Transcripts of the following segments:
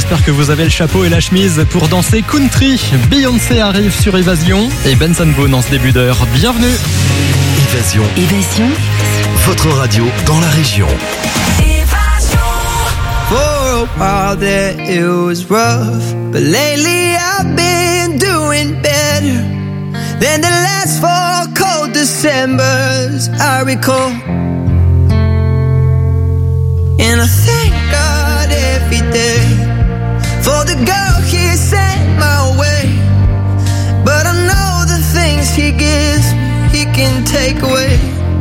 J'espère que vous avez le chapeau et la chemise pour danser country. Beyoncé arrive sur Évasion et Benson Boone en ce début d'heure. Bienvenue. Évasion. Évasion. Votre radio dans la région. For a while there it was rough, but lately I've been doing better than the last 4 cold Decembers I recall. And I thank God every day for the girl He sent my way. But I know the things He gives He can take away.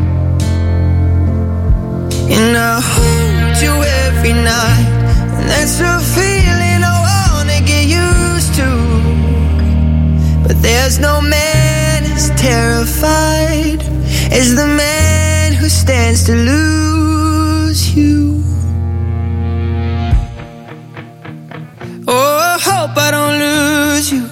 And I hold you every night, and that's a feeling I wanna get used to. But there's no man as terrified as the man who stands to lose you. Oh, I hope I don't lose you.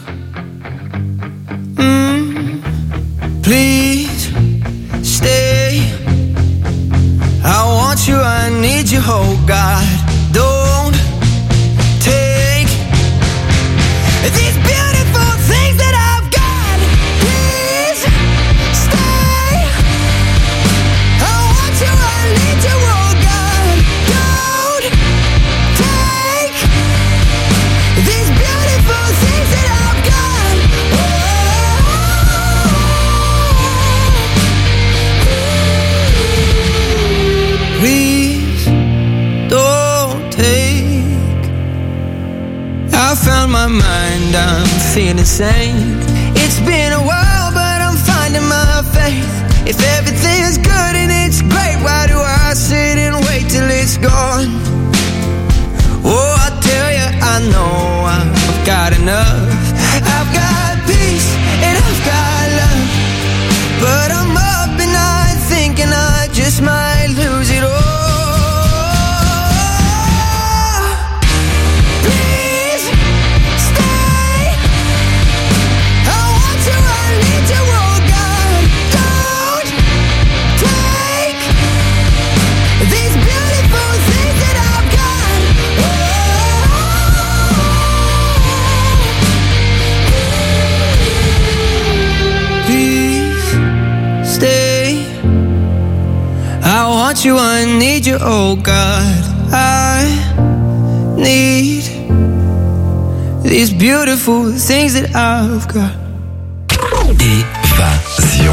Please stay. I want you, I need you, oh God. Don't take these beautiful things that I've got. Please stay. I want you, I need you, oh God. Don't take these beautiful things that I've got. Please don't take. I found my mind, I'm feeling sane. It's been a while, but I'm finding my faith. If everything's good and it's great, why do I sit and wait till it's gone? Oh, I tell you, I know I've got enough. I've got peace and I've got love, but I'm up at night thinking I just might lose it all. Please stay. I want you, I need you, oh God. Don't take these beautiful things that I've got. Please stay. I want you, I need you, oh God. I need these beautiful things that I've got. Évasion.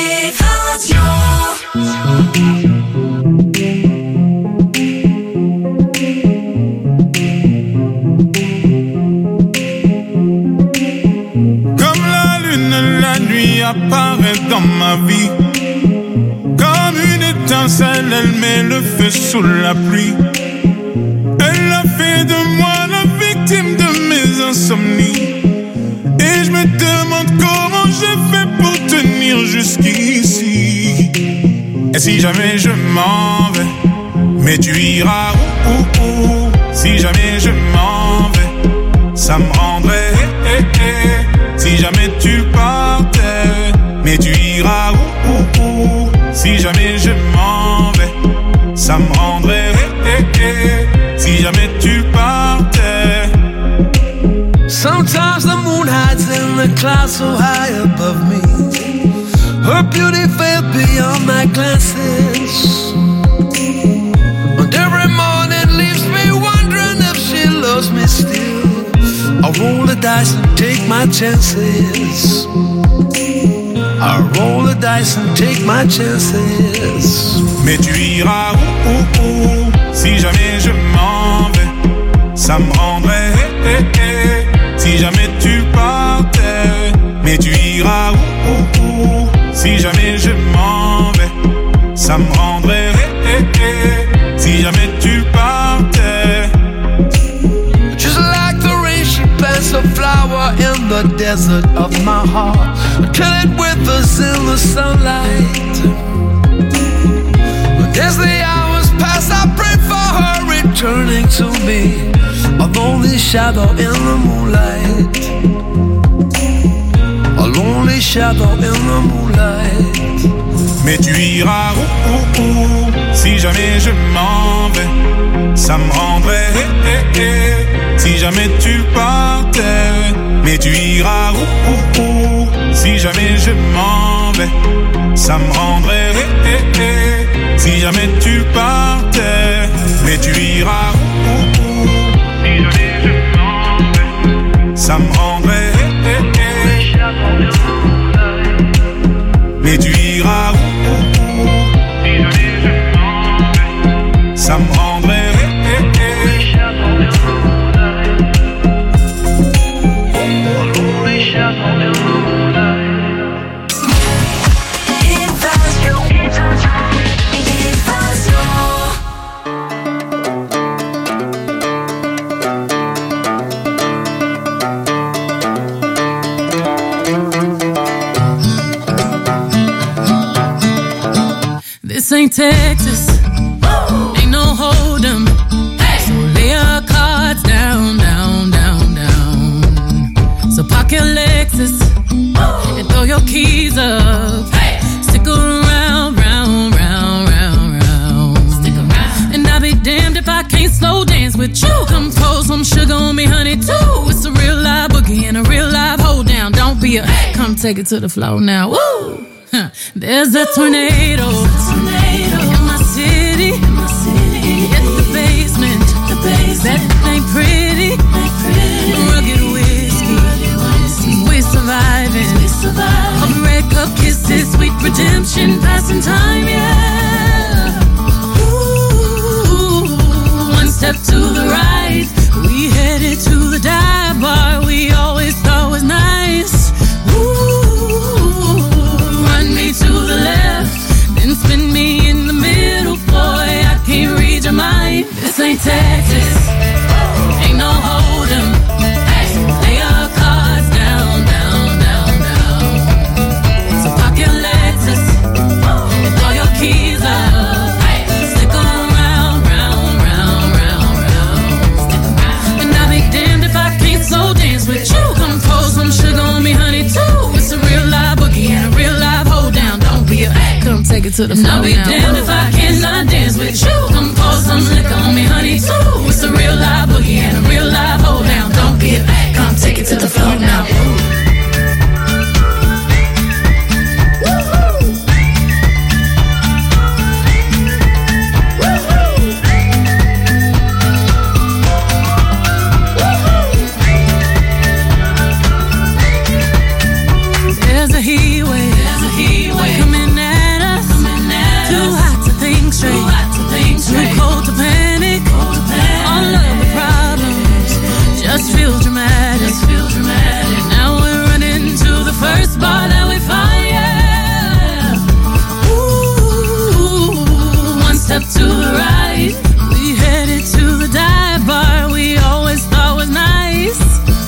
Comme la lune, la nuit apparaît dans ma vie. Comme une étincelle, elle met le feu sous la pluie. Elle a fait de moi la victime de mes insomnies. Et je me demande comment j'ai fait pour tenir jusqu'ici. Et si jamais je m'en vais, mais tu iras où. Si jamais je m'en vais, ça me rendrait. Si jamais tu partais, mais tu iras où. Si jamais je m'en vais, ça me rendrait. Si jamais tu partais. Sometimes the moon hides in the clouds so high above me. Her beauty fell beyond my glances. And every morning leaves me wondering if she loves me still. I roll the dice and take my chances. I roll the dice and take my chances. Mais tu iras où. Si jamais je m'en vais, ça me rendrait. Si jamais tu partais, mais tu iras où. Si jamais je m'en vais, ça me rendrait. Si jamais tu partais. Just like the rain, she plants a flower in the desert of my heart, until it withers in the sunlight. But as the hours pass, I pray for her returning to me, a lonely shadow in the moonlight. A lonely shadow in the moonlight. Mais tu iras où. Si jamais je m'en vais, ça me rendrait. si jamais tu partais. Mais tu iras où, si jamais je m'en vais. Ça me rendrait si jamais tu partais. Mais tu iras où, si jamais je m'en vais. Ça me rendrait mais tu iras où, si jamais je m'en vais. Ça me rendrait This ain't Texas, ain't no hold'em. So lay your cards down, down, down, down. So park your Lexus and throw your keys up. Stick around, round, round, round, round. Stick around. And I'll be damned if I can't slow dance with you. Come pour some sugar on me, honey, too. It's a real live boogie and a real live hold down. Don't be a, come take it to the floor now. Woo! There's a tornado in my city. At the basement. That ain't pretty. Rugged whiskey. We're surviving. Of red cup kisses, sweet redemption, passing time, yeah. Ooh, one step to the right. We headed to the dive bar we always thought was nice. To the left, then spin me in the middle, boy, I can't read your mind. This ain't Texas, ain't no hold'em. Lay your cards down, down, down, down. So park your Lexus and throw your keys up. Stick around, round, round, round, round. And I'll be damned if I can't slow dance with you. Come pour some sugar on me, honey, too. It's a real live boogie and a real live hold down. Don't be a, come take it to the floor. I'll be damned if I cannot dance with you. Come pour some liquor on me, honey, too. It's a real live boogie and a real live hold down. Don't be a, come take it to the floor now. There's a heat wave coming at us. Too hot to think straight, too cold to panic. All of the problems just feel dramatic. Now we're running to the first bar that we find, yeah. Ooh, one step to the right. We headed to the dive bar we always thought was nice.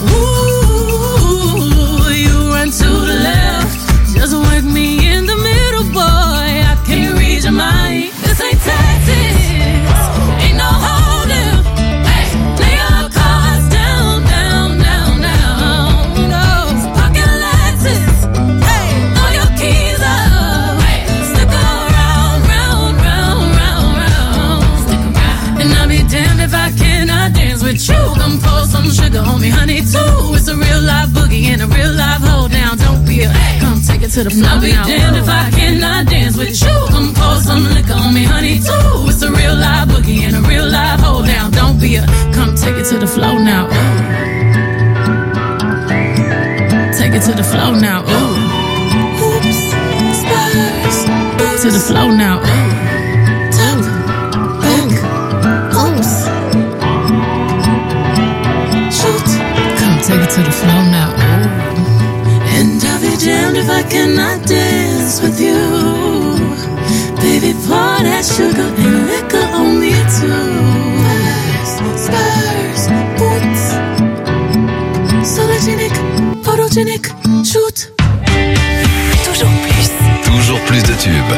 Ooh, you run to the left. Just work me in the middle, boy, I can't read your mind. This ain't Texas, ain't no hold'em. Lay your cards down, down, down, down. No, park your Lexus, throw your keys up. Stick around, round, round, round, round. And I'll be damned if I cannot dance with you. Come pour some sugar on me, honey, too. It's a real live boogie and a real live hold down. Don't be a, come take it to the floor. I'll be damned if I cannot dance with you. Come pour some liquor on me, honey, too. It's a real live boogie and a real live hold down. Don't be a, come take it to the floor now. Ooh. Take it to the floor now. Ooh. Oops, Spurs. To the floor now. Ooh. Top, back, oops. Shoot. Come take it to the floor now. Ooh. And I'll be damned if I cannot dance with you. Baby, pour that sugar and liquor on me too. Spurs, boots. Sologenic, photogenic, shoot. Toujours plus de tubes.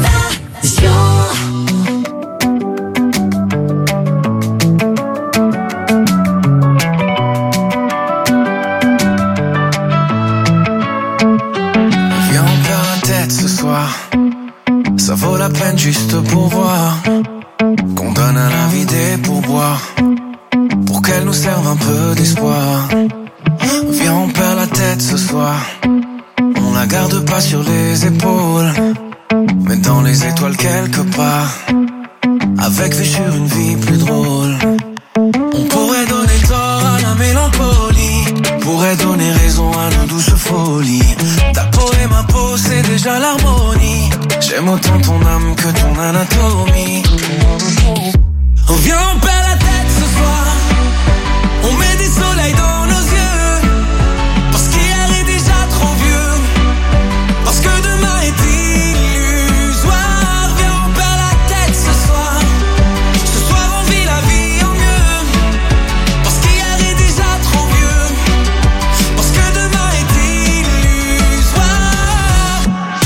Viens, on perd la tête ce soir. Ça vaut la peine juste pour voir qu'on donne à la vie des pourboires. Pour qu'elle nous nous serve un peu d'espoir. Viens, on perd la tête ce soir. On la garde pas sur les épaules, mais dans les étoiles quelque part, avec vue sur une vie plus drôle. On pourrait donner tort à la mélancolie, pourrait donner raison à nos douces folies. Ta peau et ma peau, c'est déjà l'harmonie. J'aime autant ton âme que ton anatomie. On vient, on perd la tête ce soir. On met des soleils dans nos yeux, parce qu'hier est déjà trop vieux, parce que demain est illusoire. Viens, on perd la tête ce soir. Ce soir on vit la vie en mieux, parce qu'hier est déjà trop vieux, parce que demain est illusoire.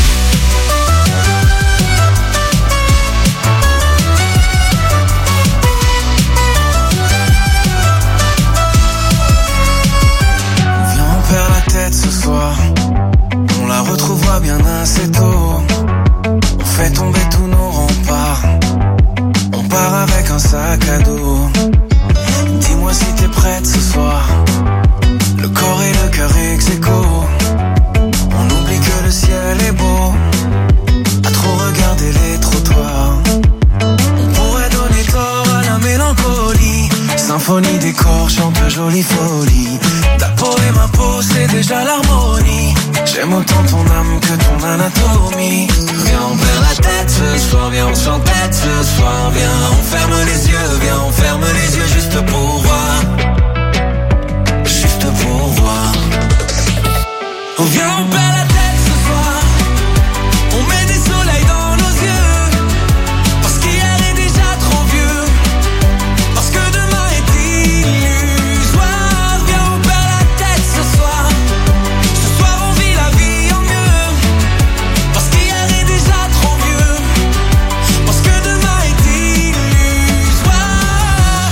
Viens, on perd la tête ce soir. On la retrouvera bien assez tôt. On fait tomber tous nos remparts. On part avec un sac à dos. Dis-moi si t'es prête ce soir. Le corps et le cœur ex aequo. On oublie que le ciel est beau, à trop regarder les trottoirs. On pourrait donner tort à la mélancolie. Symphonie des corps chante jolie folie. Ta peau et ma peau, c'est déjà l'harmonie. J'aime autant ton âme que ton anatomie. Viens, on perd la tête ce soir. Viens, on s'entête ce soir. Viens, on ferme les yeux. Viens, on ferme les yeux juste pour voir. Juste pour voir. On vient, on perd la tête ce soir. On met des soleils dans nos yeux, parce qu'hier est déjà trop vieux, parce que demain est illusoire. Viens, on perd la tête ce soir. Ce soir on vit la vie en mieux, parce qu'hier est déjà trop vieux, parce que demain est illusoire.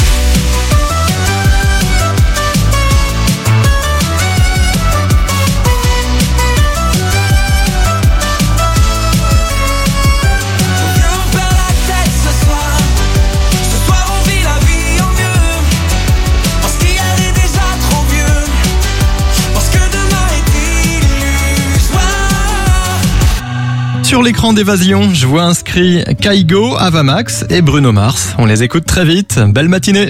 Viens, on perd la tête ce soir. Ce soir on vit la vie en mieux, parce qu'hier est déjà trop vieux, parce que demain est illusoire. Sur l'écran d'Évasion, je vois inscrit Kaigo, Avamax et Bruno Mars. On les écoute très vite. Belle matinée.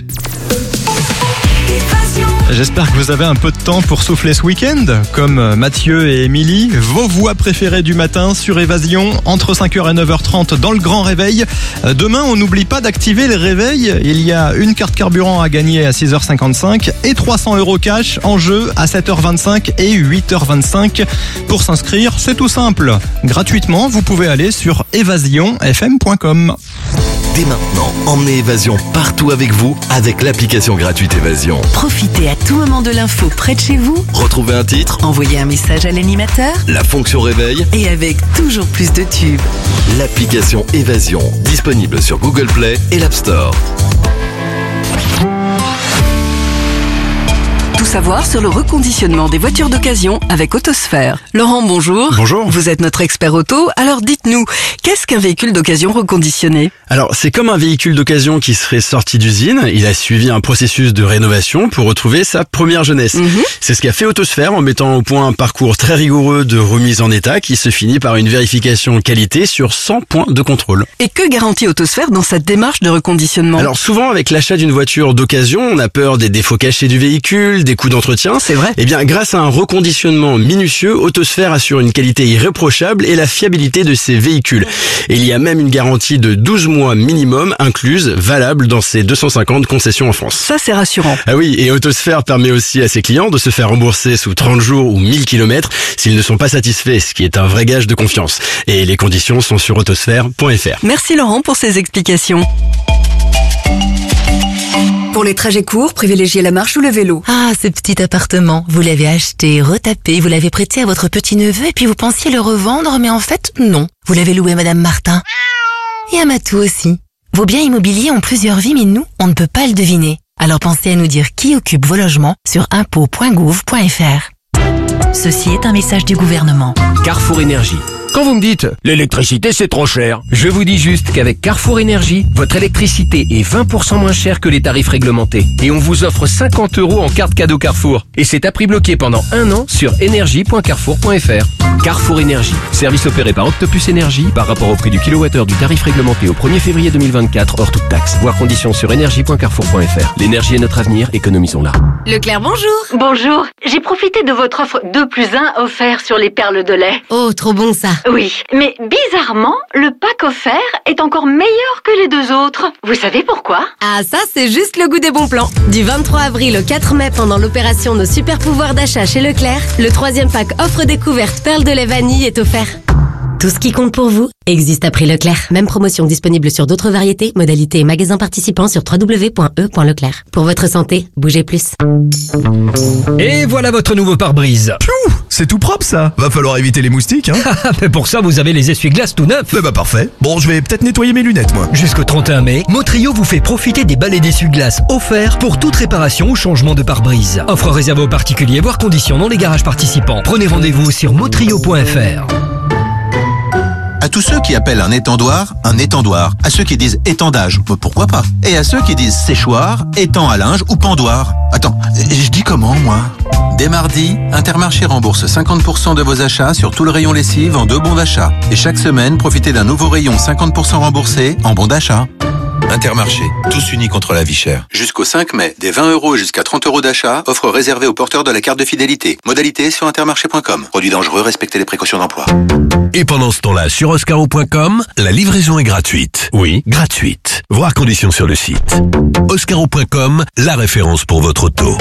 J'espère que vous avez un peu de temps pour souffler ce week-end. Comme Mathieu et Émilie, vos voix préférées du matin sur Évasion, entre 5h et 9h30 dans le grand réveil. Demain, on n'oublie pas d'activer les réveils. Il y a une carte carburant à gagner à 6h55 et 300 € cash en jeu à 7h25 et 8h25. Pour s'inscrire, c'est tout simple. Gratuitement, vous pouvez aller sur évasionfm.com. Dès maintenant, emmenez Évasion partout avec vous avec l'application gratuite Évasion. Profitez à tout moment de l'info près de chez vous. Retrouvez un titre, Envoyez un message à l'animateur. la fonction réveil, Et avec toujours plus de tubes. l'application Évasion, disponible sur Google Play et l'App Store. Tout savoir sur le reconditionnement des voitures d'occasion avec Autosphère. Laurent, bonjour. Bonjour. Vous êtes notre expert auto, alors dites-nous, qu'est-ce qu'un véhicule d'occasion reconditionné ? Alors, c'est comme un véhicule d'occasion qui serait sorti d'usine. Il a suivi un processus de rénovation pour retrouver sa première jeunesse. C'est ce qu'a fait Autosphère en mettant au point un parcours très rigoureux de remise en état qui se finit par une vérification qualité sur 100 points de contrôle. Et que garantit Autosphère dans sa démarche de reconditionnement ? Alors, souvent, avec l'achat d'une voiture d'occasion, on a peur des défauts cachés du véhicule, des coûts d'entretien. C'est vrai. Eh bien, grâce à un reconditionnement minutieux, Autosphère assure une qualité irréprochable et la fiabilité de ses véhicules. Et il y a même une garantie de 12 mois minimum incluse, valable dans ses 250 concessions en France. Ça, c'est rassurant. Ah oui, et Autosphère permet aussi à ses clients de se faire rembourser sous 30 jours ou 1000 km s'ils ne sont pas satisfaits, ce qui est un vrai gage de confiance. Et les conditions sont sur autosphère.fr. Merci Laurent pour ces explications. Pour les trajets courts, privilégiez la marche ou le vélo. Ah, ce petit appartement, vous l'avez acheté, retapé, vous l'avez prêté à votre petit-neveu et puis vous pensiez le revendre, mais en fait, non. Vous l'avez loué à Madame Martin. Et à Matou aussi. Vos biens immobiliers ont plusieurs vies, mais nous, on ne peut pas le deviner. Alors pensez à nous dire qui occupe vos logements sur impôts.gouv.fr. Ceci est un message du gouvernement. Carrefour Énergie. Quand vous me dites « l'électricité c'est trop cher », je vous dis juste qu'avec Carrefour Énergie, votre électricité est 20% moins chère que les tarifs réglementés. Et on vous offre 50 € en carte cadeau Carrefour. Et c'est à prix bloqué pendant 1 an sur énergie.carrefour.fr. Carrefour Énergie. Service opéré par Octopus Énergie par rapport au prix du kilowattheure du tarif réglementé au 1er février 2024 hors toute taxe. Voir conditions sur énergie.carrefour.fr. L'énergie est notre avenir, économisons-la. Leclerc, bonjour. Bonjour. J'ai profité de votre offre 2+1 offert sur les perles de lait. Oh, trop bon ça. Oui, mais bizarrement, le pack offert est encore meilleur que les 2 autres. Vous savez pourquoi? Ah, ça, c'est juste le goût des bons plans. Du 23 avril au 4 mai, pendant l'opération Nos super pouvoirs d'achat chez Leclerc, le 3e pack offre découverte perles de lait vanille est offert. Tout ce qui compte pour vous existe à prix Leclerc. Même promotion disponible sur d'autres variétés, modalités et magasins participants sur www.e.leclerc. Pour votre santé, bougez plus. Et voilà votre nouveau pare-brise. Piou, c'est tout propre ça. Va falloir éviter les moustiques, hein. Mais pour ça, vous avez les essuie-glaces tout neufs. Bah parfait. Bon, je vais peut-être nettoyer mes lunettes, moi. Jusqu'au 31 mai, Motrio vous fait profiter des balais d'essuie-glaces offerts pour toute réparation ou changement de pare-brise. Offre réservée aux particuliers, voire conditions dans les garages participants. Prenez rendez-vous sur motrio.fr. À tous ceux qui appellent un étendoir, à ceux qui disent étendage, pourquoi pas? Et à ceux qui disent séchoir, étang à linge ou pendoir. Attends, je dis comment, moi? Dès mardi, Intermarché rembourse 50% de vos achats sur tout le rayon lessive en 2 bons d'achat. Et chaque semaine, profitez d'un nouveau rayon 50% remboursé en bons d'achat. Intermarché, tous unis contre la vie chère. Jusqu'au 5 mai, des 20 € jusqu'à 30 € d'achat, offre réservée aux porteurs de la carte de fidélité. Modalité sur intermarché.com. Produit dangereux, respectez les précautions d'emploi. Et pendant ce temps-là, sur oscaro.com, la livraison est gratuite. Oui, gratuite. Voir conditions sur le site. Oscaro.com, la référence pour votre auto.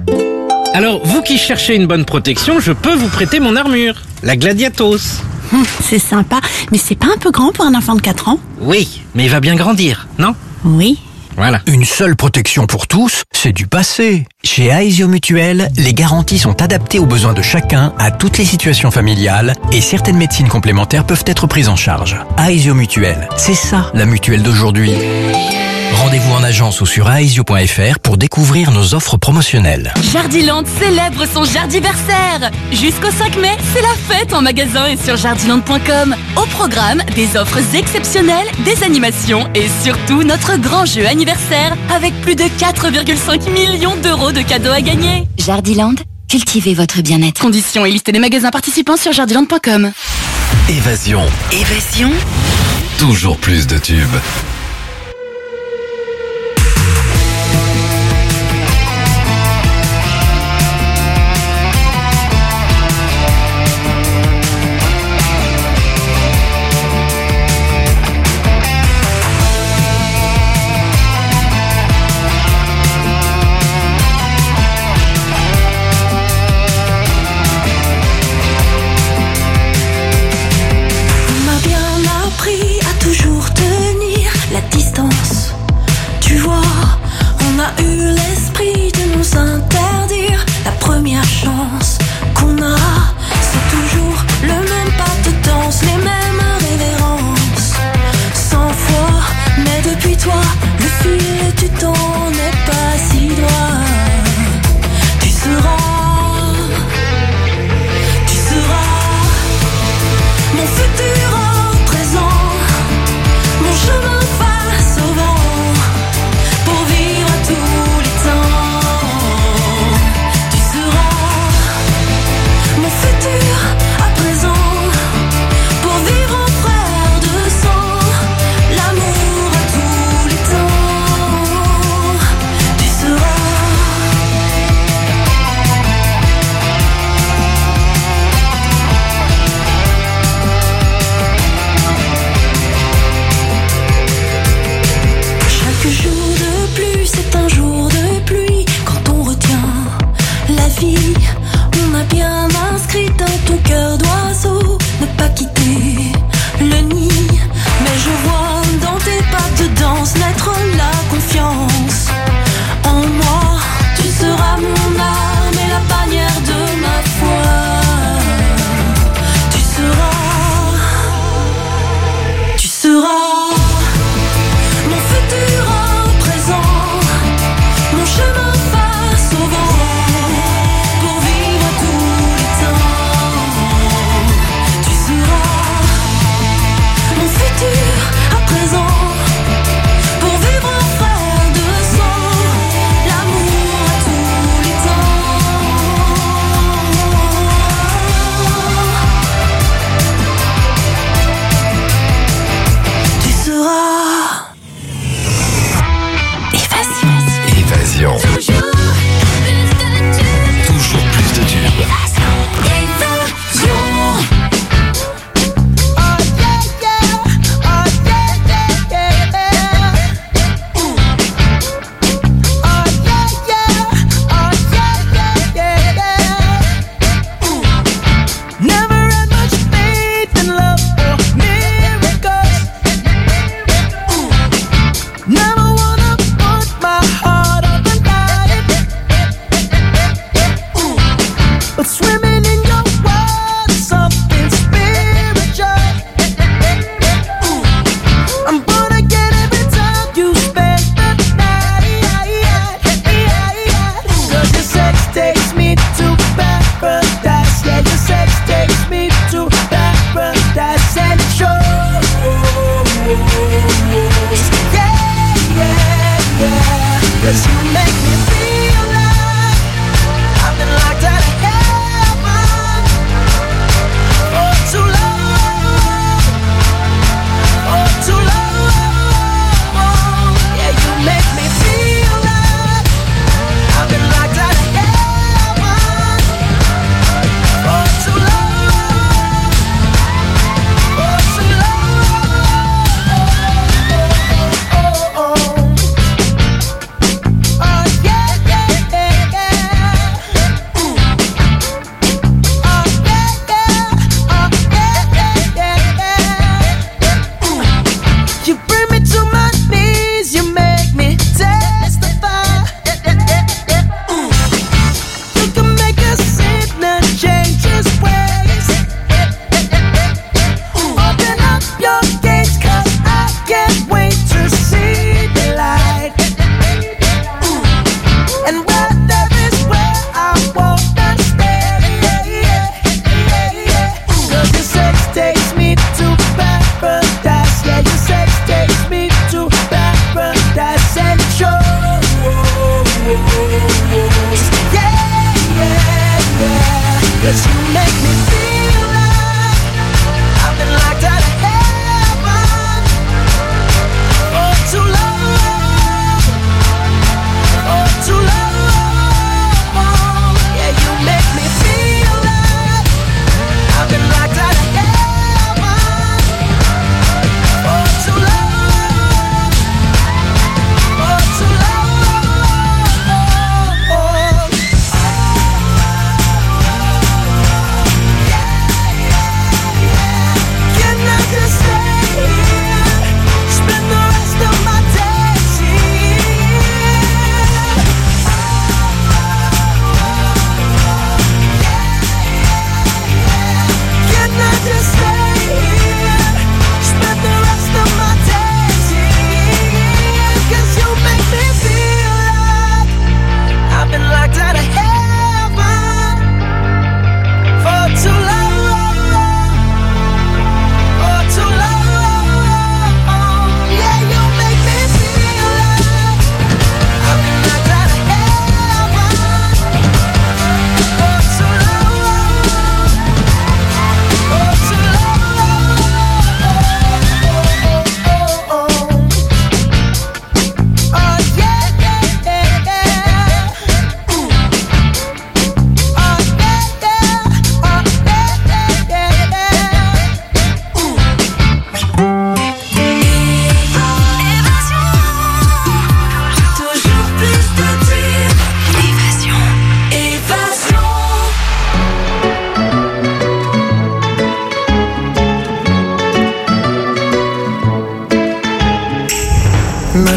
Alors, vous qui cherchez une bonne protection, je peux vous prêter mon armure, la Gladiatos. C'est sympa, mais c'est pas un peu grand pour un enfant de 4 ans? Oui, mais il va bien grandir, non? Oui. Voilà. Une seule protection pour tous, c'est du passé. Chez Aesio Mutuel, les garanties sont adaptées aux besoins de chacun, à toutes les situations familiales, et certaines médecines complémentaires peuvent être prises en charge. Aesio Mutuel, c'est ça la mutuelle d'aujourd'hui. Rendez-vous en agence ou sur aesio.fr pour découvrir nos offres promotionnelles. Jardiland célèbre son Jardiversaire. Jusqu'au 5 mai, c'est la fête en magasin et sur jardiland.com. Au programme, des offres exceptionnelles, des animations et surtout notre grand jeu anniversaire avec plus de 4,5 millions d'euros de cadeaux à gagner. Jardiland, cultivez votre bien-être. Conditions et liste des magasins participants sur jardiland.com. Évasion. Évasion. Toujours plus de tubes. La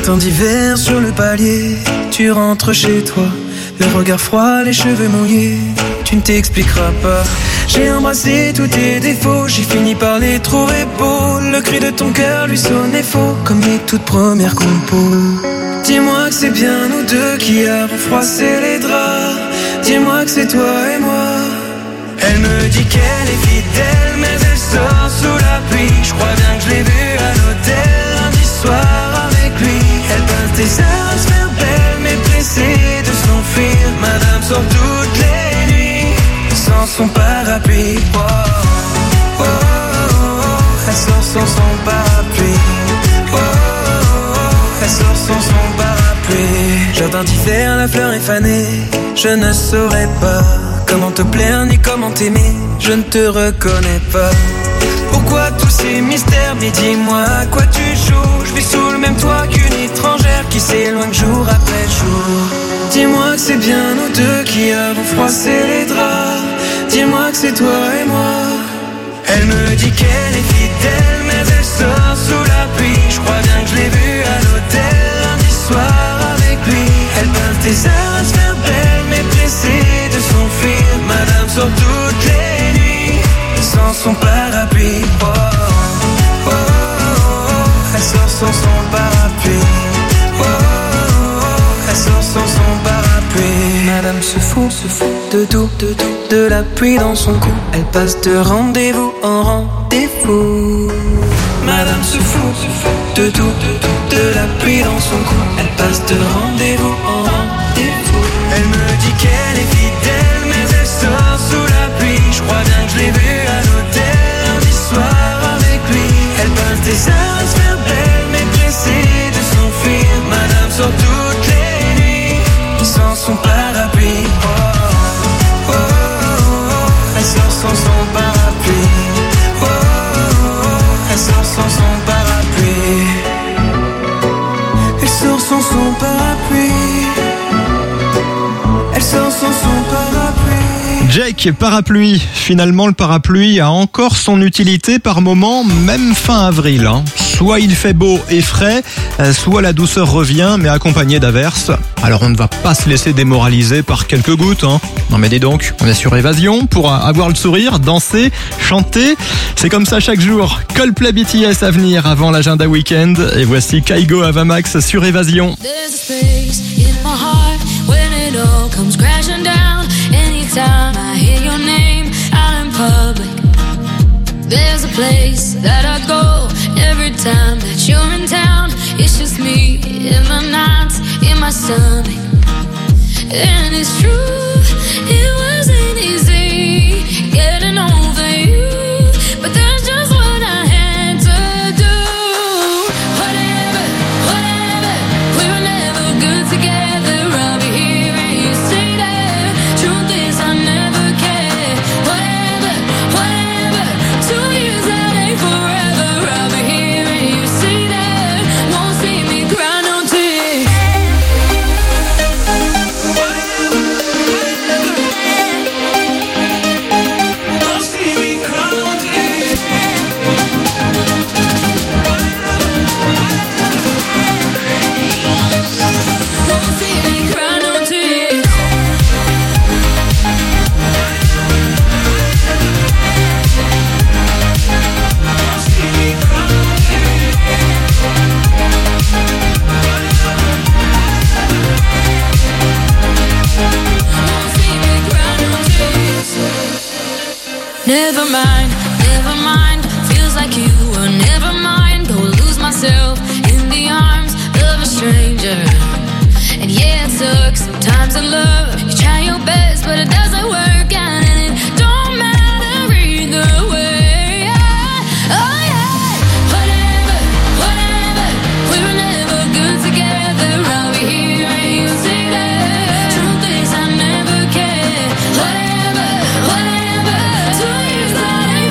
matin d'hiver sur le palier, tu rentres chez toi, le regard froid, les cheveux mouillés, tu ne t'expliqueras pas. J'ai embrassé tous tes défauts, j'ai fini par les trouver beaux. Le cri de ton cœur lui sonnait faux, comme les toutes premières compos. Dis-moi que c'est bien nous deux qui avons froissé les draps. Dis-moi que c'est toi et moi. Elle me dit qu'elle est fidèle, mais elle sort sous la pluie. Je crois bien que je l'ai vue à l'hôtel lundi soir avec lui. Elle passe des heures à se faire belle, mais pressée de s'enfuir. Madame sort toutes les nuits sans son parapluie. Oh, oh, oh, oh. Elle sort sans son parapluie. Oh, oh, oh. Elle sort sans son parapluie. Jardin d'hiver, la fleur est fanée. Je ne saurais pas comment te plaire ni comment t'aimer. Je ne te reconnais pas. Pourquoi tous ces mystères? Mais dis-moi à quoi tu joues. Je vis sous le même toit qu'une étrangère qui s'éloigne jour après jour. Dis-moi que c'est bien nous deux qui avons froissé les draps. Dis-moi que c'est toi et moi. Elle me dit qu'elle est fidèle, mais elle sort sous la pluie. Je crois bien que je l'ai vue à l'hôtel lundi soir avec lui. Elle passe des heures à se faire belle, mais pressée de s'enfuir. Madame sort toutes les nuits sans son parapluie. Oh, oh, oh, oh. Elle sort sans son parapluie. Oh, oh, oh. Elle sort sans son parapluie. Madame se fout de tout, de la pluie dans son cou. Elle passe de rendez-vous en rendez-vous. Madame se fout de tout, de la pluie dans son cou. Elle passe de rendez-vous en rendez-vous. Elle me dit qu'elle est fidèle, mais elle sort sous la pluie. Je crois bien que je l'ai vue à l'hôtel lundi soir avec lui. Elle passe des heures à se faire belle, mais pressée de s'enfuir. Madame sort toutes les nuits sans son parapluie. Oh, oh, oh, oh. Elle sort sans son parapluie. Oh, oh, oh. Elle sort sans son parapluie. Elle sort sans son parapluie. Elle sort sans son parapluie. Jake, parapluie. Finalement, le parapluie a encore son utilité par moment, même fin avril. Soit il fait beau et frais, soit la douceur revient, mais accompagnée d'averses. Alors on ne va pas se laisser démoraliser par quelques gouttes. Non mais dis donc, on est sur Évasion pour avoir le sourire, danser, chanter. C'est comme ça chaque jour. Coldplay BTS à venir avant l'agenda week-end. Et voici Kygo Avamax sur Évasion. Anytime I hear your name out in public, there's a place that I go every time that you're in town. It's just me in my nights, in my stomach. And it's true, it wasn't easy getting over you, but that's just what I had to do. Whatever, whatever, we were never good together. I'll be here and you say that. Truth is I never cared. Whatever, whatever, 2 years that ain't forever. I'll be here and you say that. Won't see me cry no tears. Never mind, feels like you were never mind. Go lose myself in the arms of a stranger. And yeah, it sucks sometimes in love. You try your best, but it doesn't work out, and it don't matter either way. Oh yeah, whatever, whatever, we were never good together. I'll be here and you say that. Truth is I never cared. Whatever, whatever, 2 years that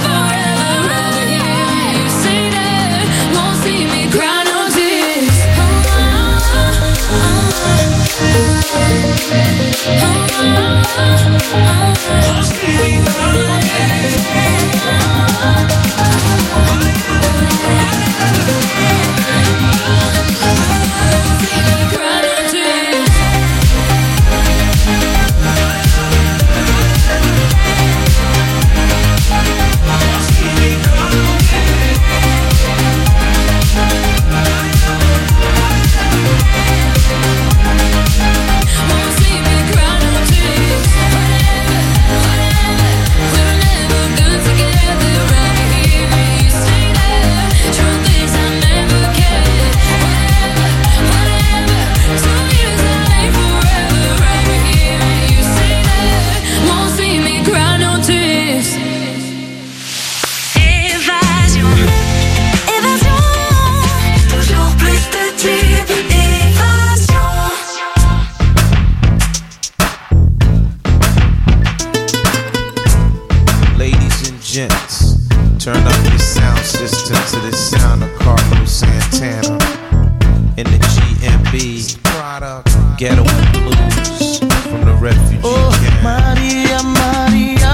Ghetto blues from the refugee camp. Maria, Maria,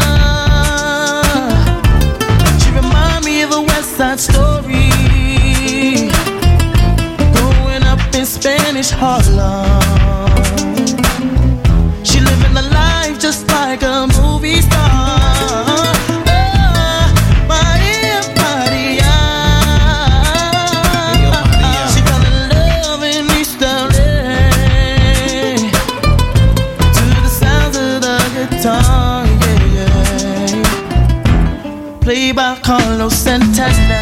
she remind me of a West Side Story. Growing up in Spanish Harlem, she living a life just like a movie star. Played by Carlos Santana.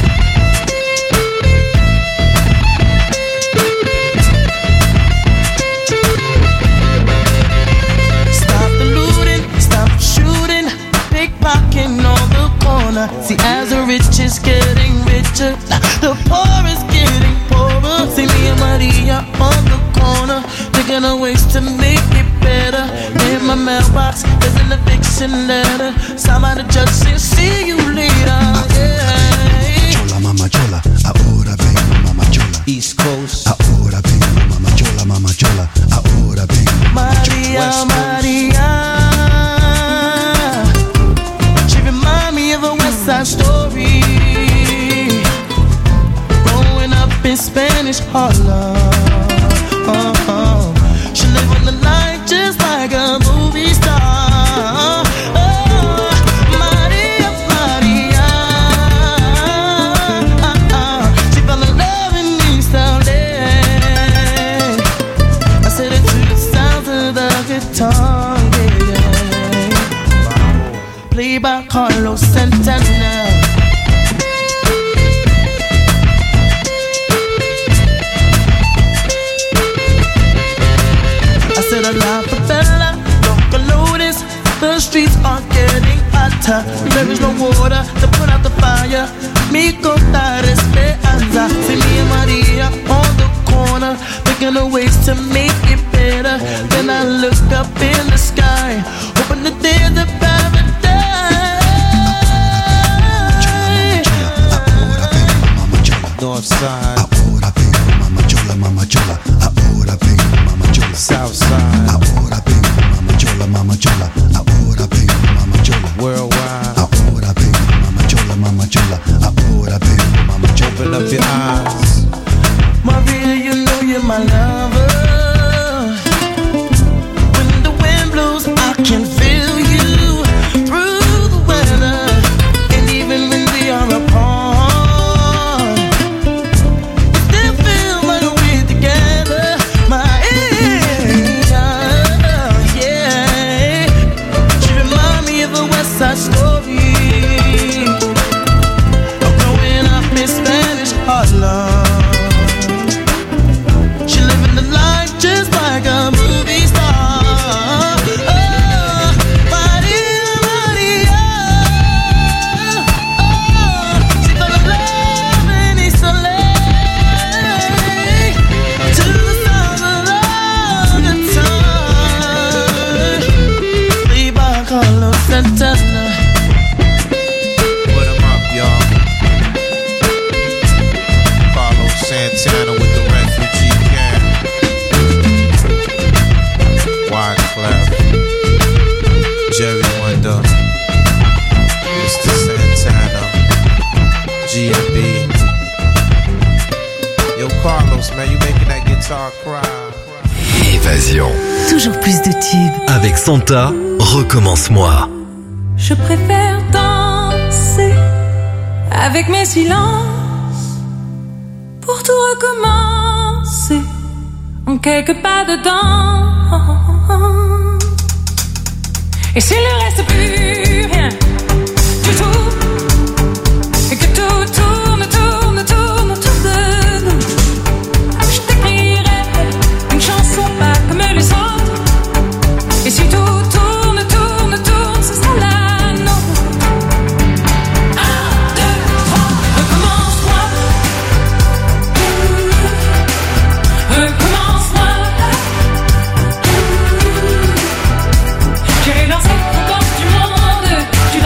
Stop the looting, stop shooting, pickpocketing on the corner. See, as the rich is getting richer, the poor is getting poorer. See me and Maria on the corner, thinking of ways to make it better. In my mailbox, there's an eviction letter. Somebody just said, see you later. Yeah. Chola, mama chola, ahora vengo, mama chola. East Coast. Ahora vengo, mama chola, ahora vengo, mama Maria, chola. Maria, she remind me of a West Side Story. Growing up in Spanish Harlem. She live on the life just like a movie star. Maria, Maria, she fell in love in East LA. I said it to the sounds of the guitar, yeah. Played by Carlos Santana. A la favela, local lotus. The streets are getting hotter. There is no water to put out the fire. Mi contar esperanza. See me and Maria on the corner, thinking of ways to make it better. Then I look up in the sky, hoping that there's a paradise. North side. Ahora vengo, mama chola, ahora vengo, mama chola. South side. Ahora vengo, mama chola, ahora vengo, mama chola. Worldwide. Ahora vengo, mama chola, ahora vengo, mama chola. Open up your eyes. Maria, you know you're my lover. When the wind blows, I can feel you through the weather. And even when we are apart, we still feel like we're together. Yeah. She remind me of a West Side Story. Growing up in Spanish Harlem. She living the life just like a movie star. Maria, Maria. She fell in love in East LA. To the sound of the guitar. Played by Carlos Santana. Put 'em up, y'all. Carlos Santana with the refugee camp. Wyclef, Jerry Wonder, Mr. Santana, GMB. Yo, Carlos, man, you making that guitar cry. Évasion. Toujours plus de tubes. Avec Santa, recommence-moi. Je préfère danser avec mes silences pour tout recommencer en quelques pas dedans. Et s'il ne reste plus rien du tout, et que tout tourne, tourne, tourne autour de nous, je t'écrirai une chanson pas comme les autres. Et si tout tourne, tourne, tourne, ce sera la nôtre. 1, 2, 3, recommence-moi. Recommence-moi. J'irai danser encore du monde. Tu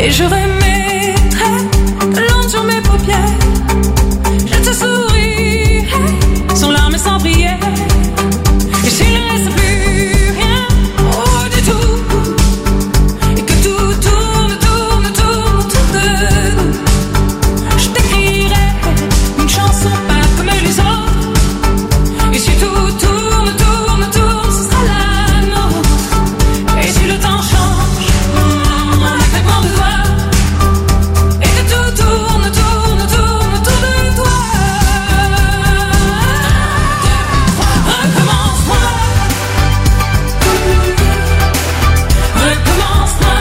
Et je remettrai l'onde sur mes paupières. Je te souris, sans larmes et sans prière. Et s'il ne reste plus rien, oh du tout, et que tout tourne autour de nous, je t'écrirai une chanson pas comme les autres. Et si tout tourne, ce sera la nôtre. Et si le temps change, un claquement de doigts, et que tout tourne autour de toi. Recommence-moi, recommence-moi.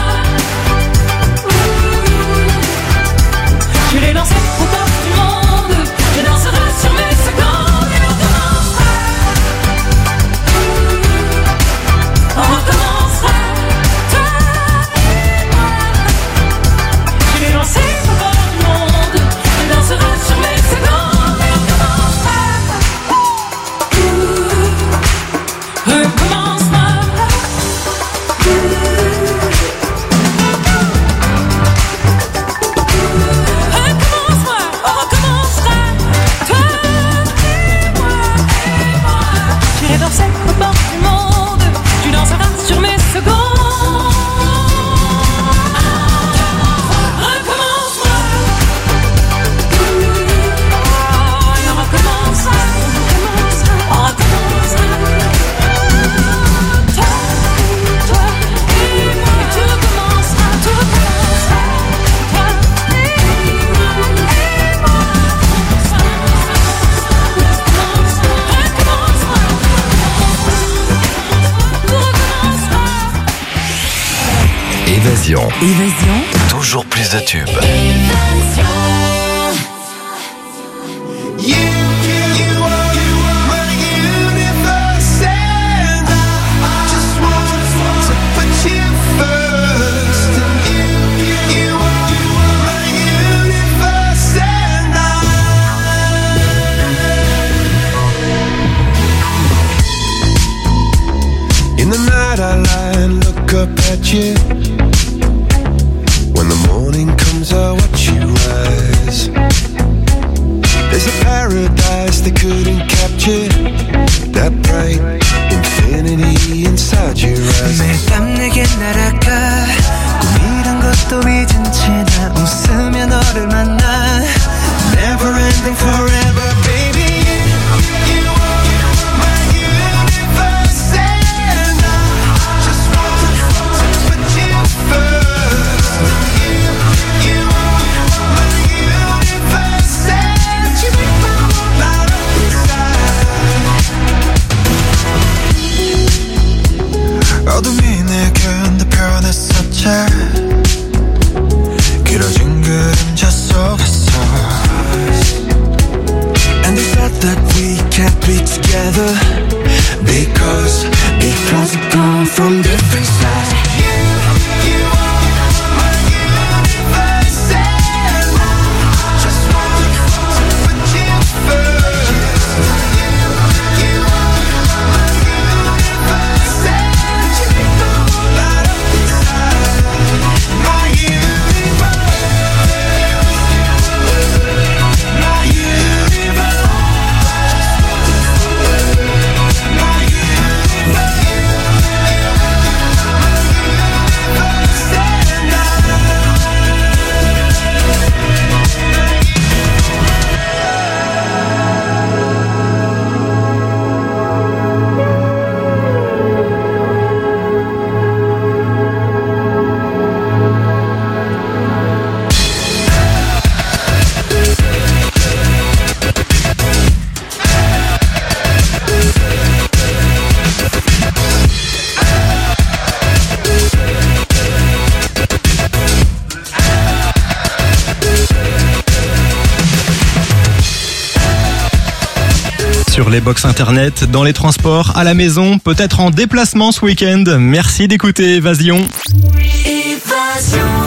J'irai danser au bord du monde, je danserai sur mes secondes et on recommencera. On recommencera, toi et moi. J'irai danser au bord du monde, je danserai sur mes secondes et on recommencera. Recommence-moi. Recommence-moi, on recommencera, toi et moi. J'irai danser au bord du monde, tu danseras sur mes secondes. Recommence-moi. Et on recommencera, on recommencera. Toi et moi. Et tu recommenceras, tu recommenceras. Toi et moi. Évasion. Évasion. Toujours plus de tubes. In the night I lie and look up at you. When the morning comes I watch you rise. There's a paradise they couldn't capture. That bright infinity inside your eyes. 매일 밤 내게 날아가 꿈이란 것도 잊은 채 나 웃으며 너를 만나. Never ending forever baby. You are my universe and I just want to put you first. You are my universe and you make my world light up inside. 어둠이 내게 편했었지. 길어진 그림자 속에서 And they thought that we can't be together Because we've come from different sides. You are my universe and I just want to put you first. You are my universe and you make the world light up inside. My universe. Sur les box internet, dans les transports, à la maison, peut-être en déplacement ce week-end. Merci d'écouter Évasion. Évasion.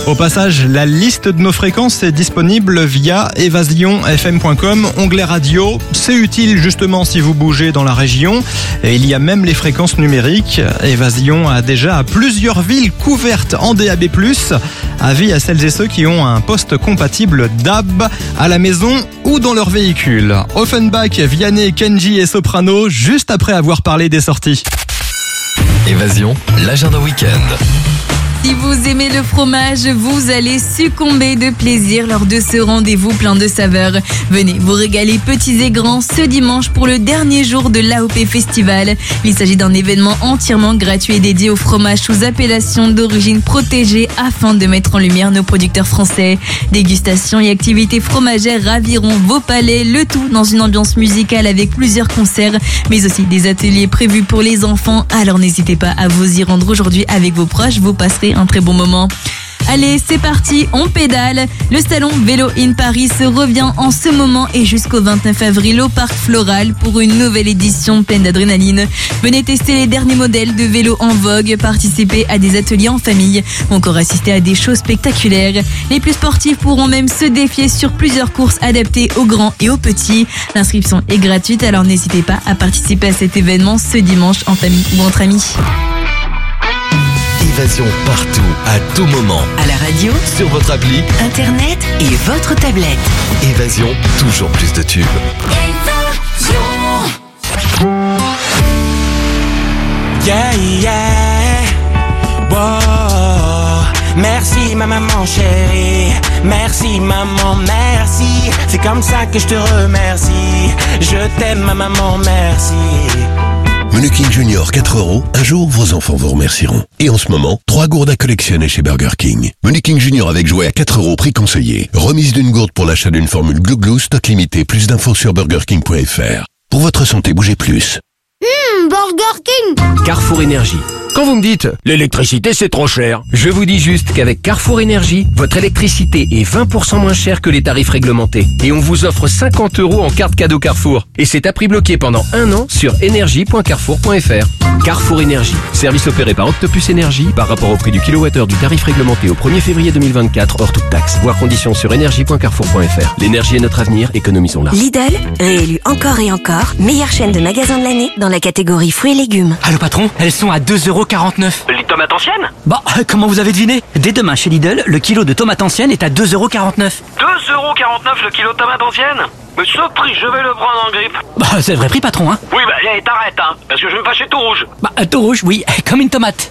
Au passage, la liste de nos fréquences est disponible via evasionfm.com, onglet radio. C'est utile justement si vous bougez dans la région. Et il y a même les fréquences numériques. Évasion a déjà plusieurs villes couvertes en DAB+. Avis à celles et ceux qui ont un poste compatible DAB à la maison ou dans leur véhicule. Offenbach, Vianney, Kenji et Soprano, juste après avoir parlé des sorties. Évasion, l'agenda week-end. Si vous aimez le fromage, vous allez succomber de plaisir lors de ce rendez-vous plein de saveurs. Venez vous régaler petits et grands ce dimanche pour le dernier jour de l'AOP Festival. Il s'agit d'un événement entièrement gratuit et dédié au fromage sous appellation d'origine protégée afin de mettre en lumière nos producteurs français. Dégustations et activités fromagères raviront vos palais, le tout dans une ambiance musicale avec plusieurs concerts, mais aussi des ateliers prévus pour les enfants. Alors n'hésitez pas à vous y rendre aujourd'hui avec vos proches, vous passerez un très bon moment. Allez, c'est parti, on pédale. Le salon Vélo in Paris se revient en ce moment et jusqu'au 29 avril au Parc Floral pour une nouvelle édition pleine d'adrénaline. Venez tester les derniers modèles de vélos en vogue, participer à des ateliers en famille ou encore assister à des shows spectaculaires. Les plus sportifs pourront même se défier sur plusieurs courses adaptées aux grands et aux petits. L'inscription est gratuite, alors n'hésitez pas à participer à cet événement ce dimanche en famille ou entre amis. Évasion partout, à tout moment. À la radio, sur votre appli, internet et votre tablette. Évasion, toujours plus de tubes. Yeah, yeah. Wow. Merci ma maman chérie. Merci maman, merci. C'est comme ça que je te remercie. Je t'aime ma maman, merci. Menu King Junior 4 €, un jour vos enfants vous remercieront. Et en ce moment, 3 gourdes à collectionner chez Burger King. Menu King Junior avec jouet à 4 €, prix conseillé. Remise d'une gourde pour l'achat d'une formule Glouglou, stock limité. Plus d'infos sur burgerking.fr. Pour votre santé, bougez plus. Burger King. Carrefour Énergie. Quand vous me dites « l'électricité c'est trop cher », je vous dis juste qu'avec Carrefour Énergie, votre électricité est 20% moins chère que les tarifs réglementés. Et on vous offre 50 € en carte cadeau Carrefour. Et c'est à prix bloqué pendant 1 an sur énergie.carrefour.fr. Carrefour Énergie. Service opéré par Octopus Énergie par rapport au prix du kilowattheure du tarif réglementé au 1er février 2024 hors toute taxe. Voir conditions sur énergie.carrefour.fr. L'énergie est notre avenir, économisons-la. Lidl, réélu encore et encore, meilleure chaîne de magasins de l'année dans la catégorie fruits et légumes. Allô patron, elles sont à 2,49 €. Les tomates anciennes ? Bah, comment vous avez deviné ? Dès demain chez Lidl, le kilo de tomates anciennes est à 2,49 €. 2,49 € le kilo de tomates anciennes ? Mais ce prix, je vais le prendre en grippe. Bah, c'est le vrai prix patron, hein. Oui, bah, allez, t'arrêtes, hein, parce que je vais me fâcher tout rouge. Bah, tout rouge, oui, comme une tomate.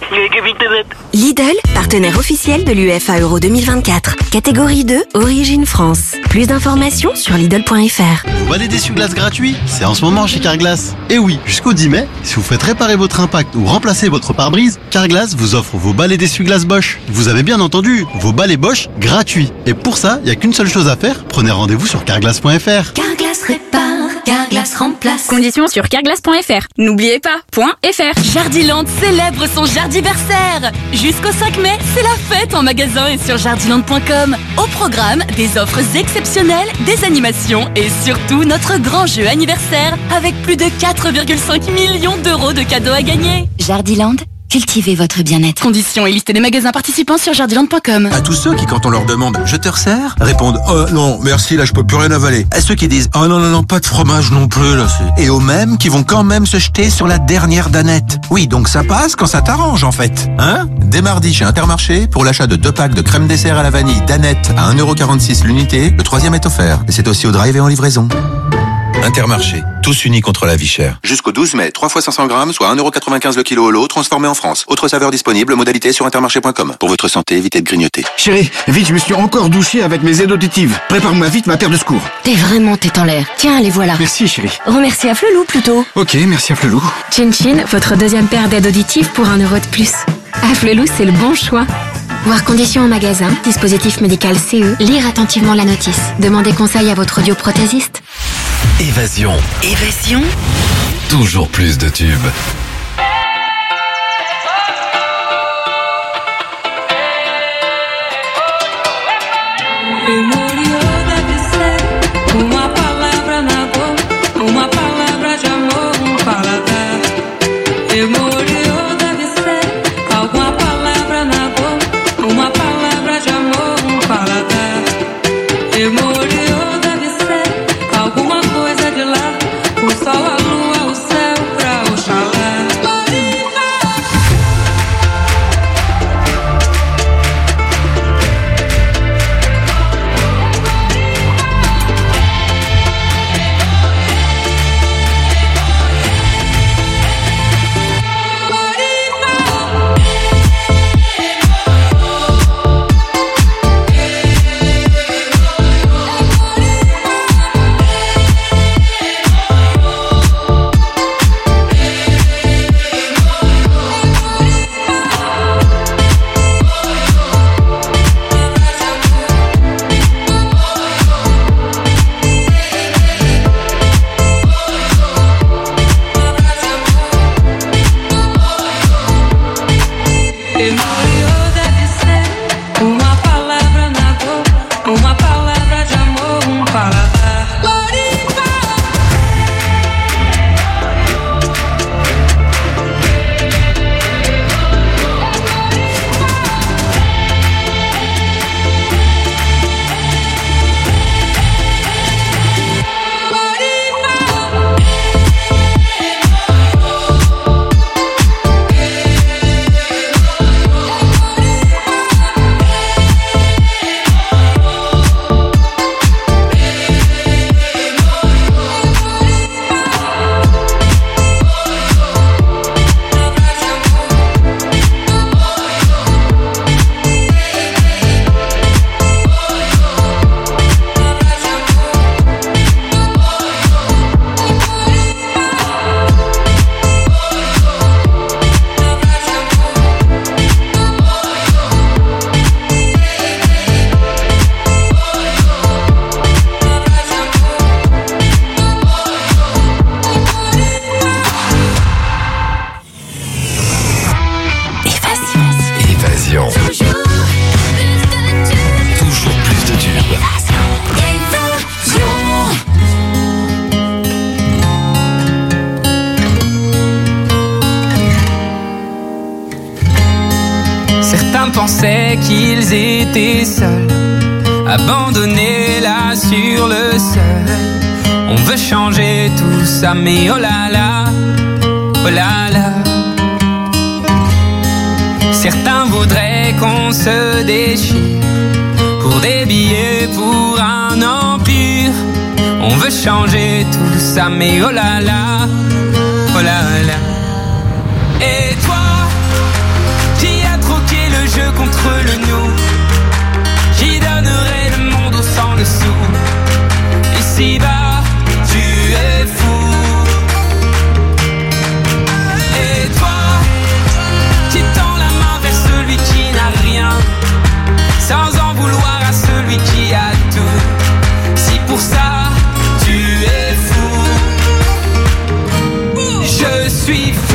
Lidl, partenaire officiel de l'UEFA Euro 2024. Catégorie 2, Origine France. Plus d'informations sur Lidl.fr. Vous balais d'essuie-glace gratuit ? C'est en ce moment chez Carglass. Et oui, jusqu'au 10 mai, si vous faites réparer votre impact ou remplacer votre pare-brise, Carglass vous offre vos balais d'essuie-glace Bosch. Vous avez bien entendu, vos balais Bosch gratuits. Et pour ça, il n'y a qu'une seule chose à faire, prenez rendez-vous sur carglass.fr. Carglass répare, Carglass remplace. Conditions sur carglass.fr. N'oubliez pas, .fr. Jardiland célèbre son jardiversaire. Jusqu'au 5 mai, c'est la fête en magasin et sur jardiland.com. Au programme, des offres exceptionnelles, des animations et surtout notre grand jeu anniversaire avec plus de 4,5 millions d'euros de cadeaux à gagner. Jardiland, cultivez votre bien-être. Conditions et liste des magasins participants sur jardiland.com. À tous ceux qui, quand on leur demande « je te resserre ?» répondent « oh non, merci, là je peux plus rien avaler ». À ceux qui disent « oh non, non, non, pas de fromage non plus, là c'est... » Et aux mêmes qui vont quand même se jeter sur la dernière danette. Oui, donc ça passe quand ça t'arrange en fait. Hein ? Dès mardi chez Intermarché, pour l'achat de 2 packs de crème dessert à la vanille danette à 1,46 € l'unité, le 3e est offert. Et c'est aussi au drive et en livraison. Intermarché, tous unis contre la vie chère. Jusqu'au 12 mai, 3 fois 500 grammes, soit 1,95 € le kilo au lot, transformé en France. Autre saveur disponible, modalité sur intermarché.com. Pour votre santé, évitez de grignoter. Chérie, vite, je me suis encore douché avec mes aides auditives. Prépare-moi vite ma paire de secours. T'es vraiment tête en l'air. Tiens, les voilà. Merci, chérie. Remercie à Flelou plutôt. Ok, merci à Flelou. Chin Chin, votre deuxième paire d'aides auditives pour 1 € de plus. À Flelou, c'est le bon choix. Voir conditions en magasin, dispositif médical CE, lire attentivement la notice. Demandez conseil à votre audioprothésiste. Évasion. Évasion, Toujours plus de tubes. Uma palavra na boca, uma palavra de amor, paladar. Memoriou deve ser alguma palavra na boca, uma palavra de amor. Uma palavra de amor, um palavra. Toujours plus de tubes. Certains pensaient qu'ils étaient seuls, abandonnés là sur le seuil. On veut changer tout ça, mais oh là là, oh là là. Certains voudraient qu'on se déchire pour des billets, pour un empire. On veut changer tout ça, mais oh là là, oh là là. Et toi, qui a troqué le jeu contre le nous, qui donnerait le monde au sang dessous. Ici-bas, tu es fou. Et toi, qui tend la main vers celui qui n'a rien, sans en vouloir à celui qui a tout. Si pour ça, tu es fou, je suis fou.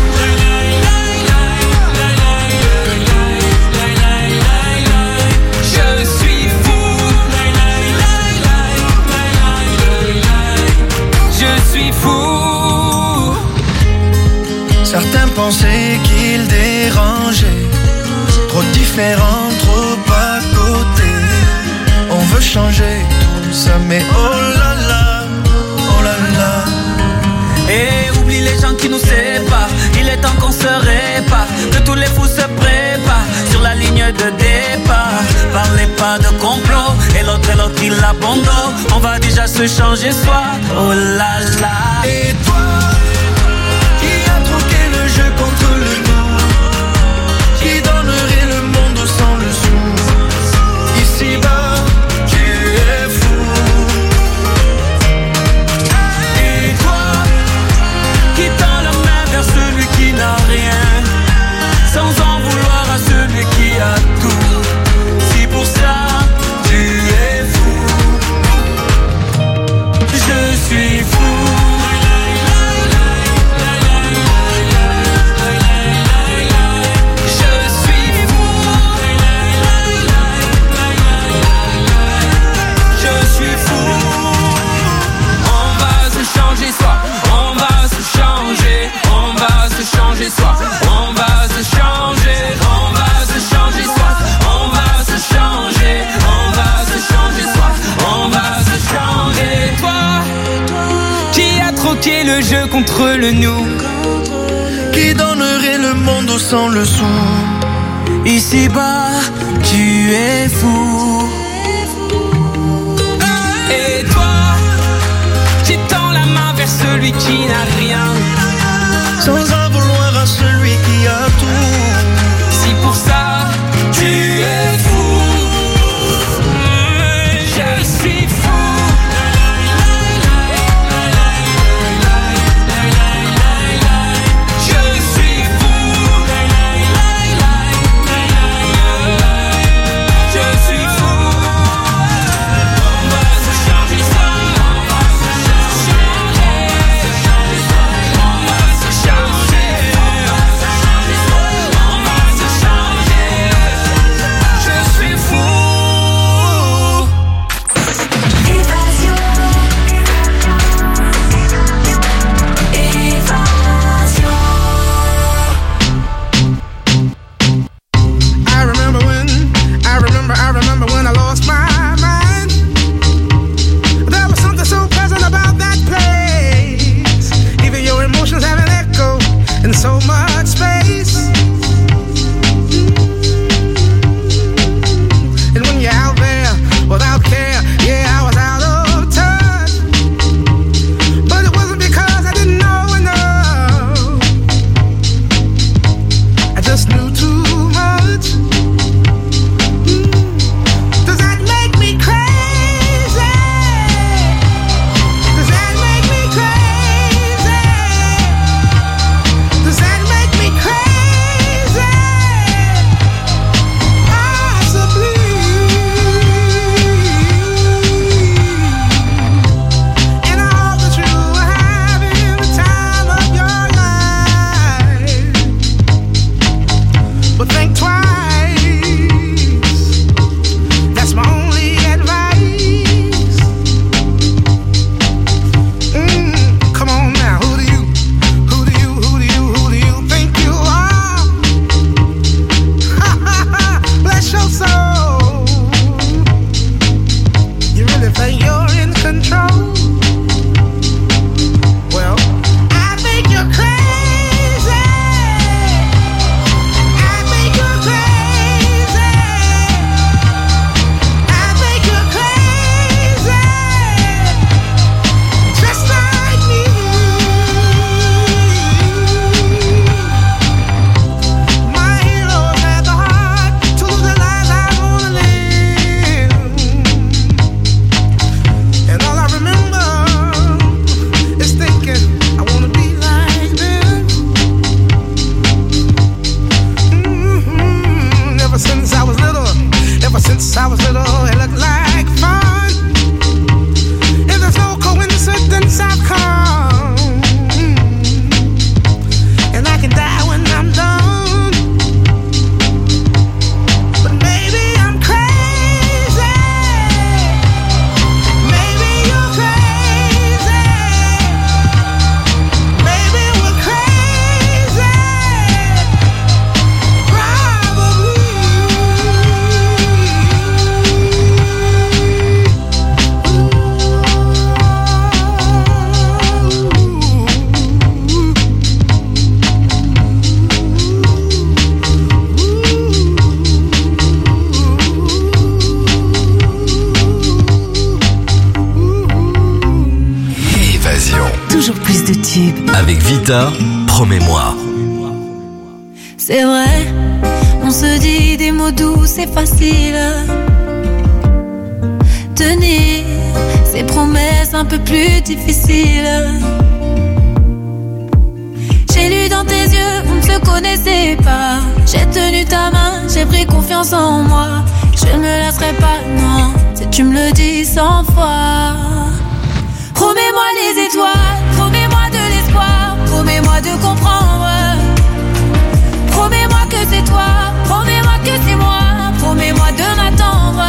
Certains pensaient qu'ils dérangeaient, trop différents, trop à côté. On veut changer tout ça, mais oh là là, oh là là. Et oublie les gens qui nous séparent, il est temps qu'on se répare, que tous les fous se préparent sur la ligne de départ. Parlez pas de complot, et l'autre il abandonne. On va déjà se changer soi, oh là là. Et toi, contre le nous, qui donnerait le monde sans le sou. Ici-bas, tu es fou. Et toi, qui tend la main vers celui qui n'a rien, sans en vouloir à celui qui a tout. Si pour ça, tu es fou, je suis fou. Soi. On va se changer, on va se changer soi. On va se changer, on va se changer soi. On va se changer. Toi, qui a troqué le jeu contre le nous, qui donnerait le monde sans le sou. Ici-bas, tu es fou. Et toi, qui tend la main vers celui qui n'a rien, sans en vouloir à celui qui a tout. Si pour ça, tu es fou, je suis fou. Je suis fou. Je suis fou. Anita, promets-moi. C'est vrai, on se dit des mots doux, c'est facile. Tenir ces promesses un peu plus difficiles. J'ai lu dans tes yeux, on ne se connaissait pas. J'ai tenu ta main, j'ai pris confiance en moi. Je ne me lasserai pas, non, si tu me le dis 100 fois. Promets-moi les étoiles, promets-moi de l'espoir, promets-moi de comprendre. Promets-moi que c'est toi, promets-moi que c'est moi, promets-moi de m'attendre.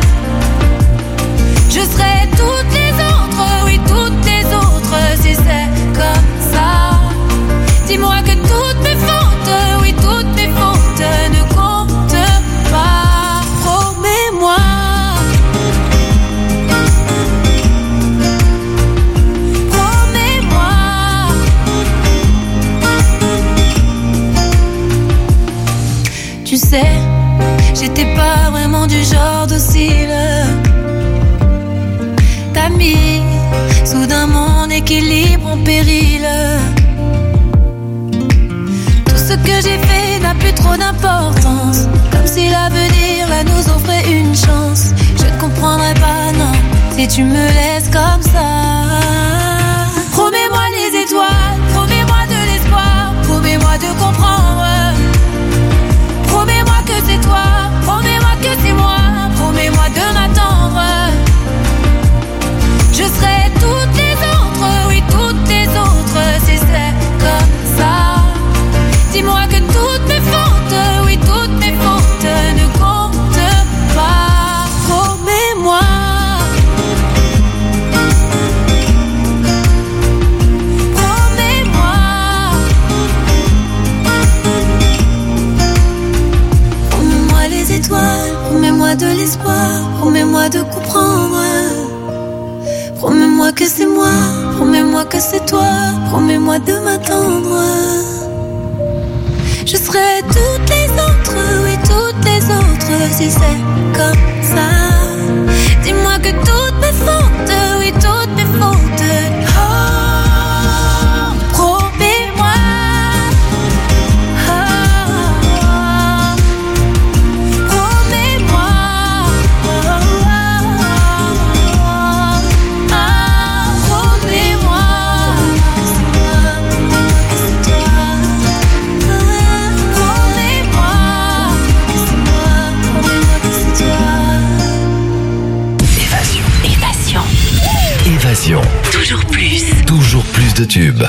Je serai toutes les autres, oui toutes les autres, si c'est comme ça. Dis-moi que toutes mes fautes, oui toutes mes fautes ne comptent pas. Promets-moi. Promets-moi. Tu sais, j'étais pas vraiment du genre docile. T'as mis soudain mon équilibre en péril. Tout ce que j'ai fait n'a plus trop d'importance. Comme si l'avenir là nous offrait une chance. Je ne comprendrai pas, non, si tu me laisses comme ça. Promets-moi les étoiles, promets-moi de l'espoir, promets-moi de comprendre. Promets-moi que c'est toi, promets-moi que c'est moi, promets-moi de m'attendre. Je serai toutes les autres, oui toutes les autres, si c'est comme ça. Dis-moi que toutes mes fautes, oui toutes mes fautes ne comptent pas. Promets-moi. Promets-moi. Promets-moi les étoiles, promets-moi de l'espoir, promets-moi de comprendre. Promets-moi que c'est moi, promets-moi que c'est toi, promets-moi de m'attendre. Je serai toutes les autres, oui toutes les autres, si c'est comme ça. Dis-moi que toutes mes fautes, oui toutes mes fautes. Oh, promets-moi. Oh, promets-moi. Évasion. Toujours plus de tubes.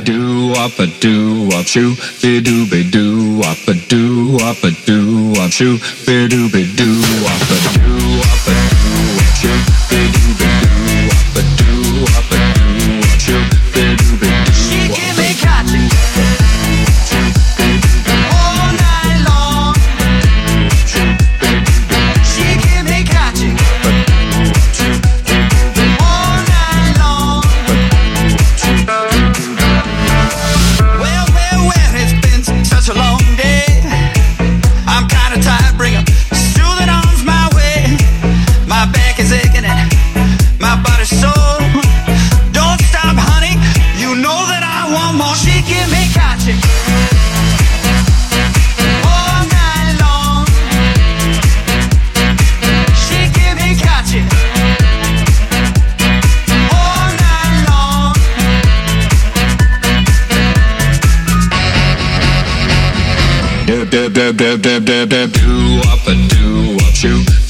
Do up, shoot.